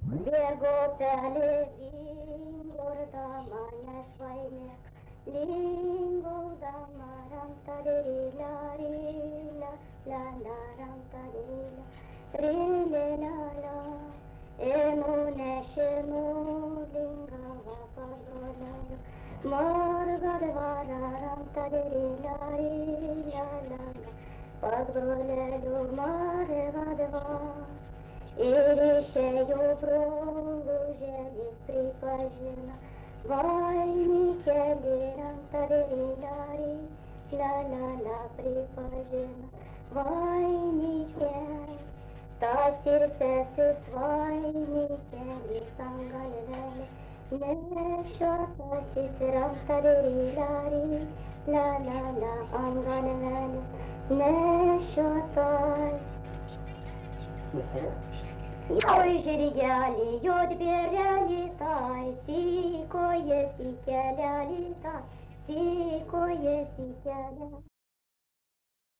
Bėgo pelė vingurdama nesvainėk, lingaudama ramtarėlę, rėlę, la la ramtarėlę, rėlė la la. Ėmų nešinų lingava pagrolelio, morga dvara ramtarėlę, rėlę la la, pagrolelio morga dvara. Ir išėjo brolužėlis pripažino, vainikėlį ramtarėlę, la la la pripažino, vainikėlį. Tas ir sesis vainikėlis ant galvelė, nešiotasis ramtarėlę, la la la ant galvelės, nešiotasis. Oi žirgelį, juodbėrelį tai, sykojas į kelelį tai, sykojas į kelią.